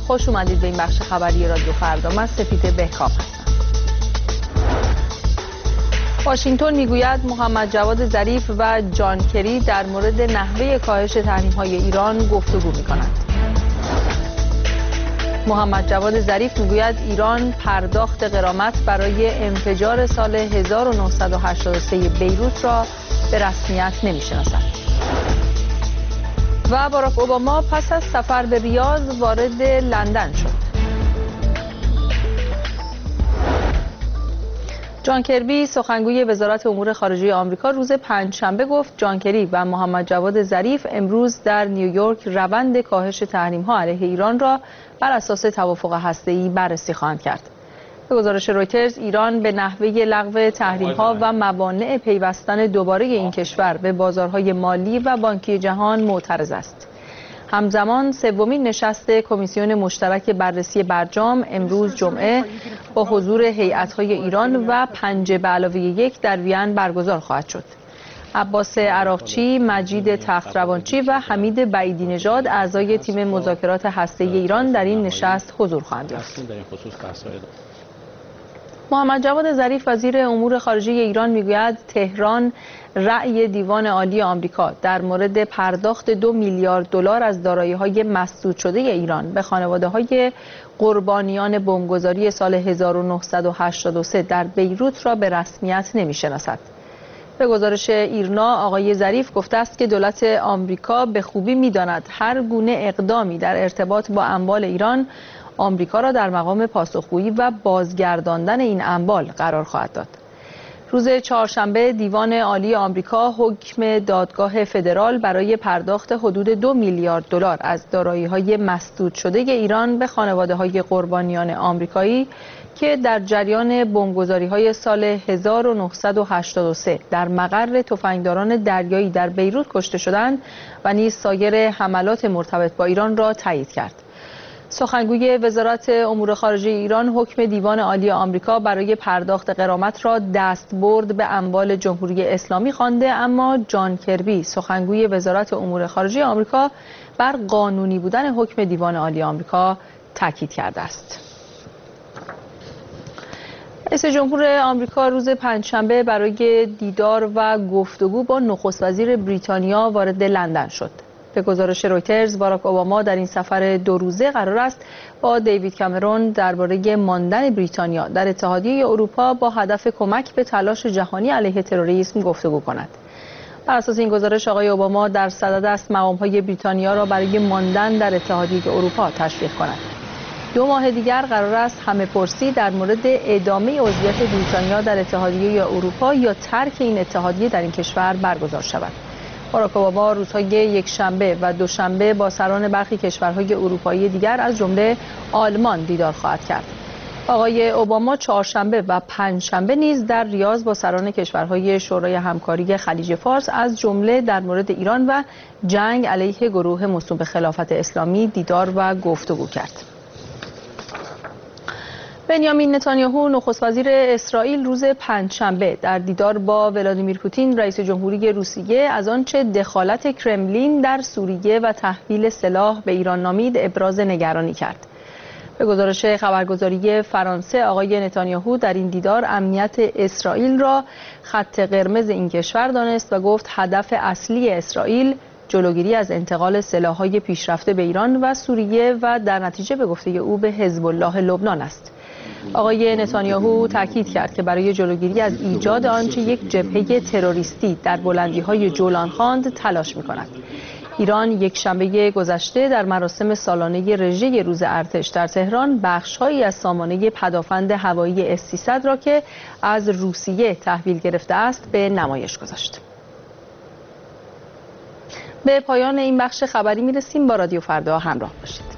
خوش اومدید به این بخش خبری رادیو فردا. من سپیده بهکام هستم. واشنگتن میگوید محمد جواد ظریف و جان کری در مورد نحوه کاهش تحریم‌های ایران گفتگو می‌کنند. محمد جواد ظریف میگوید ایران پرداخت غرامت برای انفجار سال 1983 بیروت را به رسمیت نمی‌شناسد. و باراک اوباما پس از سفر به ریاض وارد لندن شد. جان کربی سخنگوی وزارت امور خارجه آمریکا روز پنجشنبه گفت جان کری و محمد جواد ظریف امروز در نیویورک روند کاهش تحریم‌ها علیه ایران را بر اساس توافق هسته‌ای بررسی خواهند کرد. به گزارش رویترز ایران به نحوه لغو تحریم‌ها و موانع پیوستن دوباره این کشور به بازارهای مالی و بانکی جهان معترض است. همزمان سومین نشست کمیسیون مشترک بررسی برجام امروز جمعه با حضور هیئت‌های ایران و 5+1 در وین برگزار خواهد شد. عباس عراقچی، مجید تخت‌روانچی و حمید بعیدی نژاد اعضای تیم مذاکرات هسته‌ای ایران در این نشست حضور خواهند یافت. محمد جواد ظریف وزیر امور خارجه ایران میگوید تهران رأی دیوان عالی آمریکا در مورد پرداخت 2 میلیارد دلار از دارایی‌های مسدود شده ایران به خانواده‌های قربانیان بمبگذاری سال 1983 در بیروت را به رسمیت نمی‌شناسد. به گزارش ایرنا آقای ظریف گفته است که دولت آمریکا به خوبی می‌داند هر گونه اقدامی در ارتباط با اموال ایران آمریکا را در مقام پاسخگویی و بازگرداندن این اموال قرار خواهد داد. روز چهارشنبه دیوان عالی آمریکا حکم دادگاه فدرال برای پرداخت حدود 2 میلیارد دلار از دارایی‌های مسدود شده ایران به خانواده‌های قربانیان آمریکایی که در جریان بمبگذاری‌های سال 1983 در مقر تفنگداران دریایی در بیروت کشته شدند و نیز سایر حملات مرتبط با ایران را تایید کرد. سخنگوی وزارت امور خارجه ایران حکم دیوان عالی آمریکا برای پرداخت غرامت را دستبرد به اموال جمهوری اسلامی خوانده، اما جان کربی سخنگوی وزارت امور خارجه آمریکا بر قانونی بودن حکم دیوان عالی آمریکا تاکید کرده است. رئیس جمهور آمریکا روز پنجشنبه برای دیدار و گفتگو با نخست وزیر بریتانیا وارد لندن شد. به گزارش رویترز باراک اوباما در این سفر 2 روزه قرار است با دیوید کامرون درباره ماندن بریتانیا در اتحادیه اروپا با هدف کمک به تلاش جهانی علیه تروریسم گفتگو کند. بر اساس این گزارش آقای اوباما در صدد است مقام‌های بریتانیا را برای ماندن در اتحادیه اروپا تشویق کند. 2 ماه دیگر قرار است همه‌پرسی در مورد ادامه عضویت بریتانیا در اتحادیه اروپا یا ترک این اتحادیه در این کشور برگزار شود. باراک اوباما روزهای یکشنبه و دوشنبه با سران برخی کشورهای اروپایی دیگر از جمله آلمان دیدار خواهد کرد. آقای اوباما چهارشنبه و پنجشنبه نیز در ریاض با سران کشورهای شورای همکاری خلیج فارس از جمله در مورد ایران و جنگ علیه گروه موسوم به خلافت اسلامی دیدار و گفتگو کرد. بنیامین نتانیاهو نخست وزیر اسرائیل روز پنجشنبه در دیدار با ولادیمیر پوتین رئیس جمهوری روسیه از آنچه دخالت کرملین در سوریه و تحویل سلاح به ایران نامید ابراز نگرانی کرد. به گزارش خبرگزاری فرانسه آقای نتانیاهو در این دیدار امنیت اسرائیل را خط قرمز این کشور دانست و گفت هدف اصلی اسرائیل جلوگیری از انتقال سلاح‌های پیشرفته به ایران و سوریه و در نتیجه به گفته او به حزب الله لبنان است. آقای نتانیاهو تاکید کرد که برای جلوگیری از ایجاد آنچه یک جبهه تروریستی در بلندی‌های جولان خواند تلاش می‌کند. ایران یکشنبه گذشته در مراسم سالانه رژه روز ارتش در تهران بخش‌هایی از سامانه پدافند هوایی S-300 را که از روسیه تحویل گرفته است به نمایش گذاشت. به پایان این بخش خبری می‌رسیم. با رادیو فردا همراه باشید.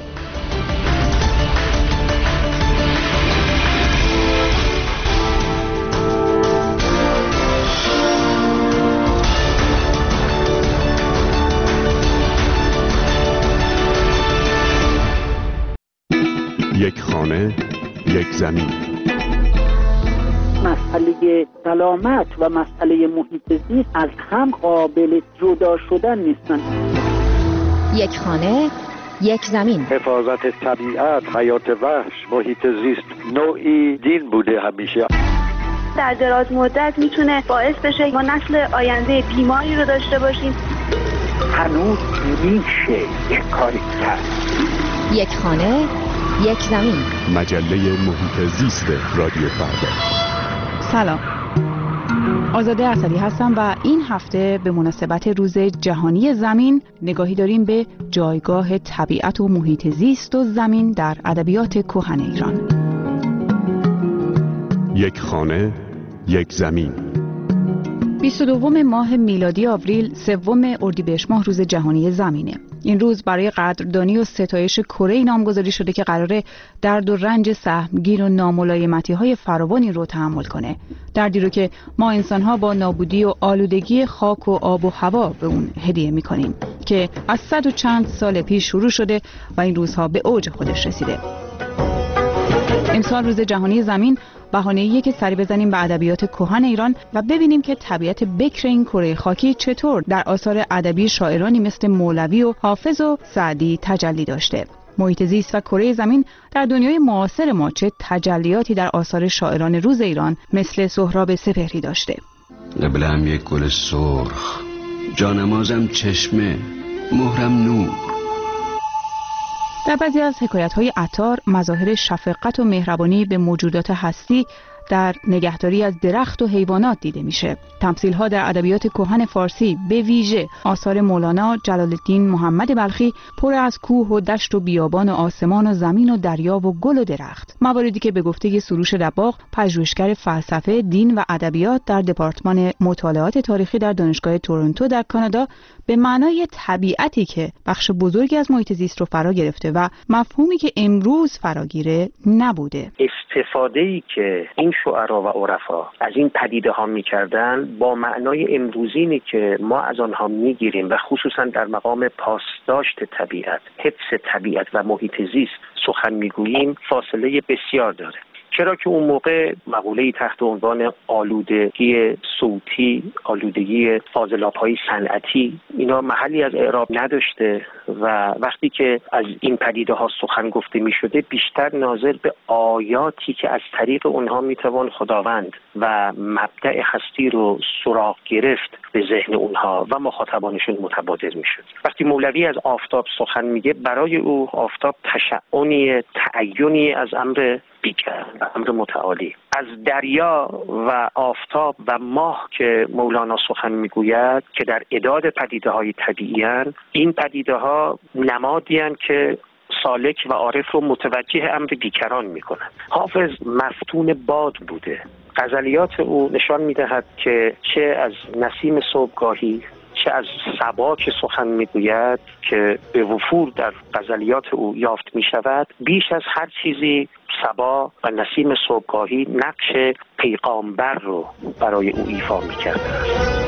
یک خانه، یک زمین. مسئله سلامت و مسئله محیط زیست از هم قابل جدا شدن نیستند. یک خانه، یک زمین. حفاظت طبیعت، حیات وحش، محیط زیست نوعی دین بوده همیشه. در دراز مدت میتونه باعث بشه ما نسل آینده بیماری رو داشته باشیم. هنوز میشه یک کاری کرد. یک خانه، یک زمین. مجله محیط زیست رادیو فردا. سلام، آزاده اصلی هستم و این هفته به مناسبت روز جهانی زمین نگاهی داریم به جایگاه طبیعت و محیط زیست و زمین در ادبیات کهن ایران. یک خانه، یک زمین. 22 ماه میلادی آوریل، 3 اردیبهشت ماه روز جهانی زمینه. این روز برای قدردانی و ستایش کره نامگذاری شده که قراره درد و رنج سهمگین و ناملایمتی‌های فراوانی رو تحمل کنه. دردی رو که ما انسان‌ها با نابودی و آلودگی خاک و آب و هوا به اون هدیه می‌کنیم که از 100 و چند سال پیش شروع شده و این روزها به اوج خودش رسیده. امسال روز جهانی زمین بهانه‌ایه که سری بزنیم به ادبیات کهن ایران و ببینیم که طبیعت بکر این کره خاکی چطور در آثار ادبی شاعرانی مثل مولوی و حافظ و سعدی تجلی داشته. محیط زیست و کره زمین در دنیای معاصر ما چه تجلیاتی در آثار شاعران روز ایران مثل سهراب سپهری داشته. قبله‌ام یک گل سرخ، جانمازم چشمه، مهرم نور. در بعضی از حکایت‌های عطار مظاهر شفقت و مهربانی به موجودات هستی در نگهداری از درخت و حیوانات دیده میشه. تمثیل‌ها در ادبیات کهن فارسی به ویژه آثار مولانا جلال‌الدین محمد بلخی پر از کوه و دشت و بیابان و آسمان و زمین و دریا و گل و درخت. مواردی که به گفته سروش دباغ، پژوهشگر فلسفه، دین و ادبیات در دپارتمان مطالعات تاریخی در دانشگاه تورنتو در کانادا، به معنای طبیعتی که بخش بزرگی از محیط زیست رو فرا گرفته و مفهومی که امروز فراگیره نبوده. استفاده‌ای که این شعرا و عرفا از این پدیده ها می‌کردن با معنای امروزینی که ما از آنها می‌گیریم و خصوصا در مقام پاسداشت طبیعت، حفظ طبیعت و محیط زیست سخن می‌گوییم فاصله بسیار داره. چرا که اون موقع مقوله‌ای تحت عنوان آلودگی صوتی، آلودگی فاضلاب‌های صنعتی، اینا محلی از اعراب نداشته و وقتی که از این پدیده ها سخن گفته می شده بیشتر ناظر به آیاتی که از طریق اونها می توان خداوند و مبدأ هستی رو سراغ گرفت به ذهن اونها و مخاطبانشون متبادر می شد. وقتی مولوی از آفتاب سخن میگه، برای او آفتاب تشععنی، تعینی از امر بیکر و امر متعالی. از دریا و آفتاب و ماه که مولانا سخن میگوید که در اعداد پدیده های طبیعی هستند، این پدیده ها نمادی هستند که سالک و عارف رو متوجه امر بیکران میکنند. حافظ مفتون باد بوده. غزلیات او نشان میدهد که چه از نسیم صبحگاهی چه از صبا که سخن میگوید که به وفور در غزلیات او یافت میشود، بیش از هر چیزی صبا و نسیم صبحگاهی نقش پیغامبر رو برای او ایفا میکرده است.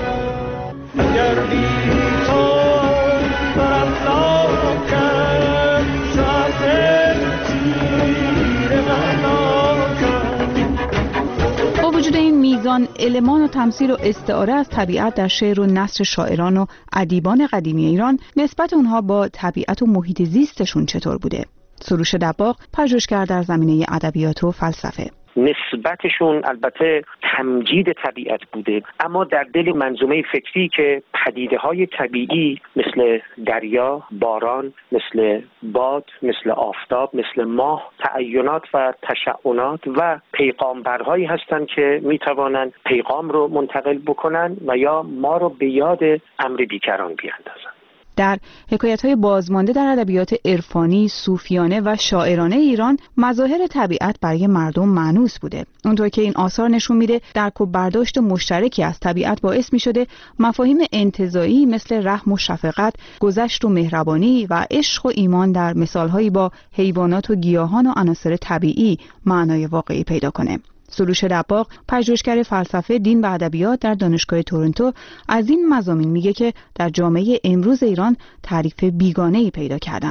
با وجود این میزان المان و تمثیل و استعاره از طبیعت در شعر و نثر شاعران و ادیبان قدیمی ایران، نسبت اونها با طبیعت و محیط زیستشون چطور بوده؟ سروش دباغ، پژوهشگر در زمینه ادبیات و فلسفه. نسبتشون البته تمجید طبیعت بوده، اما در دل منظومه فکری که پدیده‌های طبیعی مثل دریا، باران، مثل باد، مثل آفتاب، مثل ماه، تعینات و تشععنات و پیغامبرهایی هستند که میتوانند پیغام رو منتقل بکنن و یا ما رو به یاد امر بیکران بیاندازن. در حکایت‌های بازمانده در ادبیات عرفانی، صوفیانه و شاعرانه ایران، مظاهر طبیعت برای مردم مانوس بوده. اونطور که این آثار نشون میده درک و برداشت مشترکی از طبیعت باعث میشده مفاهیم انتزاعی مثل رحم و شفقت، گذشت و مهربانی و عشق و ایمان در مثالهایی با حیوانات و گیاهان و عناصر طبیعی معنای واقعی پیدا کنه. سروش دباغ، پژوهشگر فلسفه، دین و ادبیات در دانشگاه تورنتو، از این مضامین میگه که در جامعه امروز ایران تعریف بیگانه‌ای پیدا کردند.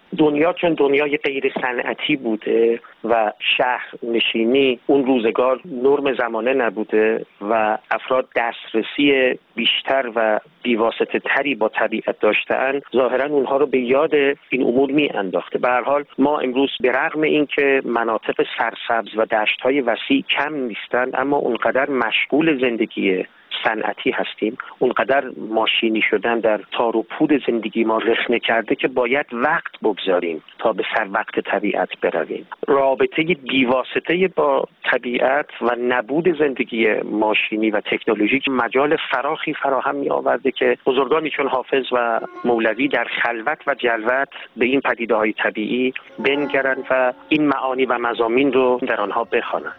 دنیا چون دنیای غیر صنعتی بوده و شهر نشینی اون روزگار نرم زمانه نبوده و افراد دسترسی بیشتر و بیواسطه تری با طبیعت داشتن، ظاهرا اونها رو به یاد این امور می انداخته. به هر حال ما امروز به رغم اینکه مناطق سرسبز و دشت‌های وسیع کم نیستند، اما اونقدر مشغول زندگی صنعتی هستیم، اونقدر ماشینی شدن در تار و پود زندگی ما رخنه کرده که باید وقت بگذاریم تا به سر وقت طبیعت برویم. رابطه بیواسطه با طبیعت و نبود زندگی ماشینی و تکنولوژیک مجال فراخی فراهم می آورده که بزرگانی چون حافظ و مولوی در خلوت و جلوت به این پدیده‌های طبیعی بنگرند و این معانی و مضامین رو در آنها بخوانند.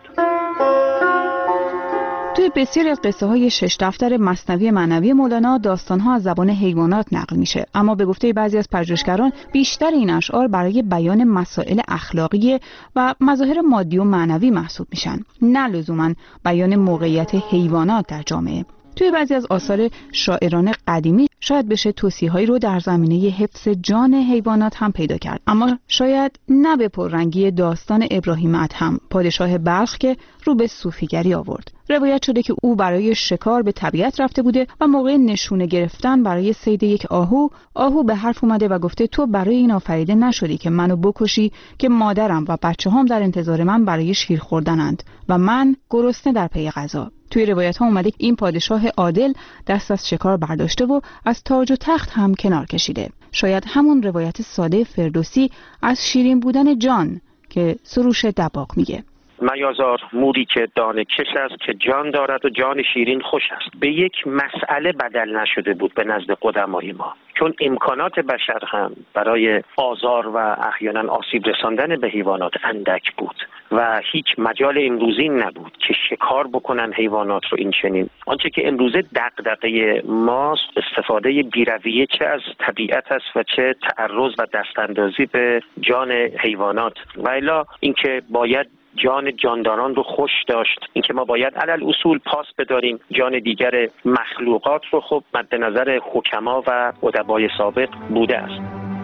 توی بسیاری از قصه های 6 دفتر مثنوی معنوی مولانا داستانها از زبان حیوانات نقل میشه، اما به گفته بعضی از پژوهشگران بیشتر این اشعار برای بیان مسائل اخلاقی و مظاهر مادی و معنوی محسوب میشن، نه لزوما بیان موقعیت حیوانات در جامعه. توی بعضی از آثار شاعران قدیمی شاید بشه توصیه‌هایی رو در زمینه حفظ جان حیوانات هم پیدا کرد، اما شاید نه به پررنگی داستان ابراهیم ادهم، پادشاه بلخ که رو به صوفیگری آورد. روایت شده که او برای شکار به طبیعت رفته بوده و موقع نشونه گرفتن برای صید یک آهو به حرف اومده و گفته تو برای این آفریده نشدی که منو بکشی که مادرم و بچه‌هام در انتظار من برای شیر خوردنند و من گرسنه در پی غذا. توی روایت ها اومده که این پادشاه عادل دست از شکار برداشته و از تاج و تخت هم کنار کشیده. شاید همون روایت ساده فردوسی از شیرین بودن جان که سروش دباغ میگه. میازار موری که دانه کش است که جان دارد و جان شیرین خوش است. به یک مسئله بدل نشده بود به نزد قدمای ما، چون امکانات بشر هم برای آزار و احیانا آسیب رساندن به حیوانات اندک بود و هیچ مجال امروزی نبود که شکار بکنن حیوانات رو. این چنین آنچه که امروزه دغدغه ماست استفاده بی‌رویه چه از طبیعت است و چه تعرض و دستاندازی به جان حیوانات. و الا اینکه باید جان جانداران رو خوش داشت، اینکه ما باید علل اصول پاس بداریم جان دیگر مخلوقات رو، خب مد نظر حکما و ادبای سابق بوده است.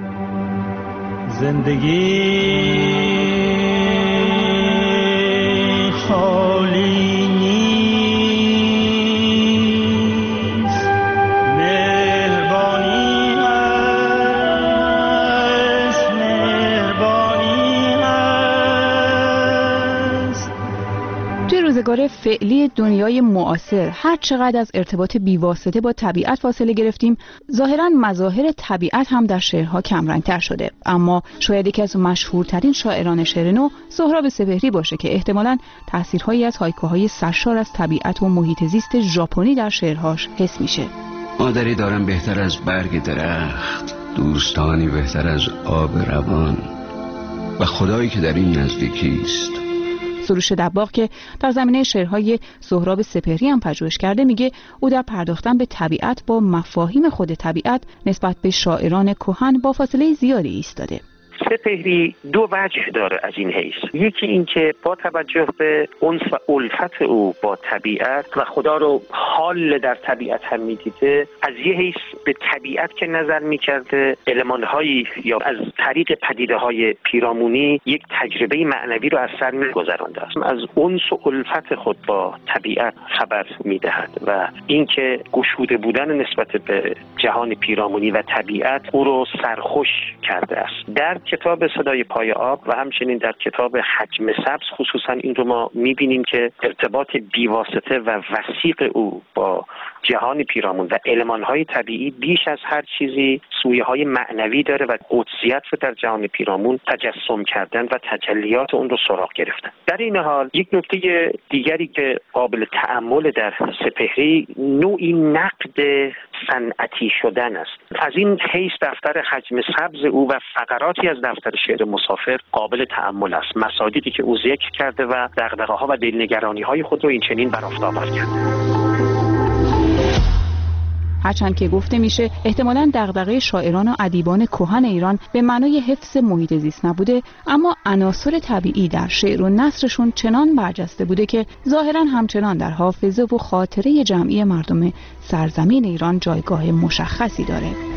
زندگی خالی نیست، مهربانی هست، مهربانی هست. توی روزگار فعلی دنیای معاصر هر چقدر از ارتباط بیواسطه با طبیعت فاصله گرفتیم، ظاهراً مظاهر طبیعت هم در شعرها کمرنگتر شده. اما شاید یکی از مشهورترین شاعران شعر نو سهراب سپهری باشه که احتمالاً تأثیرهایی از هایکوهای سرشار از طبیعت و محیط زیست ژاپنی در شعرهاش حس میشه. مادری دارم بهتر از برگ درخت، دوستانی بهتر از آب روان و خدایی که در این نزدیکی است. سروش دباغ که در زمینه شعرهای سهراب سپهری هم پژوهش کرده میگه او در پرداختن به طبیعت با مفاهیم خود طبیعت نسبت به شاعران کهن با فاصله زیادی ایستاده. سپهری دو وجه داره از این حیث. یکی این که با توجه به انس و الفت او با طبیعت و خدا رو حال در طبیعت هم میدیده، از یه حیث به طبیعت که نظر میکرده المانهایی یا از طریق پدیده‌های پیرامونی یک تجربه معنوی رو از سر میگذرانده است. از انس و الفت خود با طبیعت خبر میدهد و اینکه گشوده بودن نسبت به جهان پیرامونی و طبیعت او رو سرخوش کرده است. در کتاب صدای پای آب و همچنین در کتاب حجم سبز خصوصا این رو ما میبینیم که ارتباط بیواسطه و وثیق او با جهان پیرامون و المانهای طبیعی بیش از هر چیزی سویه‌های معنوی داره و قدسیت رو در جهان پیرامون تجسم کردن و تجلیات اون رو سراغ گرفتن. در این حال یک نکته دیگری که قابل تأمل در سپهری نوعی نقد صنعتی شدن است. از این حیث دفتر حجم سبز او و فقراتی از دفتر شعر مسافر قابل تأمل است. مصادیقی که او ذکر کرده و دغدغه‌ها و دلنگرانی‌های خود رو این چنین بر آفتاب کرده. هرچند که گفته میشه احتمالاً دغدغه شاعران و ادیبان کهن ایران به معنای حفظ محیط زیست نبوده، اما عناصر طبیعی در شعر و نثرشون چنان برجسته بوده که ظاهراً همچنان در حافظه و خاطره جمعی مردم سرزمین ایران جایگاه مشخصی داره.